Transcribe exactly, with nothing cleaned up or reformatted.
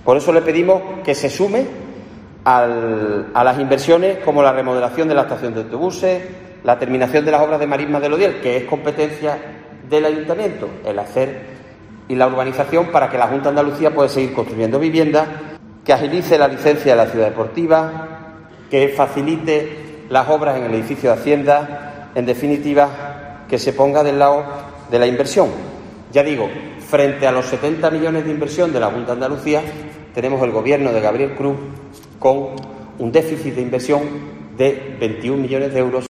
Por eso le pedimos que se sume al, a las inversiones como la remodelación de la estación de autobuses, la terminación de las obras de marisma del Odiel, que es competencia del Ayuntamiento, el hacer y la urbanización para que la Junta de Andalucía pueda seguir construyendo viviendas, que agilice la licencia de la ciudad deportiva, que facilite las obras en el edificio de Hacienda, en definitiva, que se ponga del lado de la inversión. Ya digo, frente a los setenta millones de inversión de la Junta de Andalucía, tenemos el gobierno de Gabriel Cruz con un déficit de inversión de veintiún millones de euros.